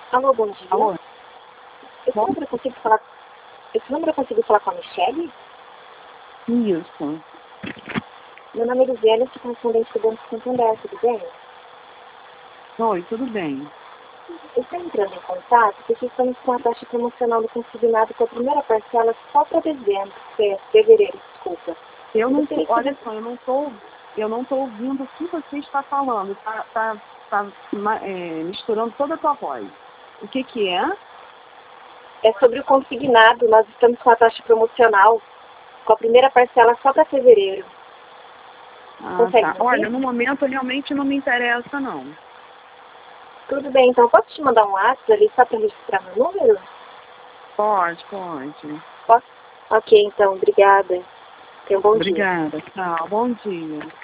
Alô, bom dia. Alô? Esse número eu consigo falar com a Michele? Isso. Meu nome é Lisiane, eu sou correspondente do Banco Santander, tudo bem? Oi, tudo bem. Eu estou entrando em contato porque estamos com a taxa promocional do consignado com a primeira parcela só para dezembro, fevereiro, desculpa. Eu não tô, olha só, eu não tô ouvindo o que você está falando. Misturando toda a tua voz. O que é? É sobre o consignado, nós estamos com a taxa promocional com a primeira parcela só para fevereiro. Consegue Tá. ouvir? Olha, no momento realmente não me interessa, não. Tudo bem, então posso te mandar um WhatsApp ali só para registrar meu número? Pode. Posso? Ok, então, obrigada. Tenha um bom dia. Obrigada. Tchau. Bom dia.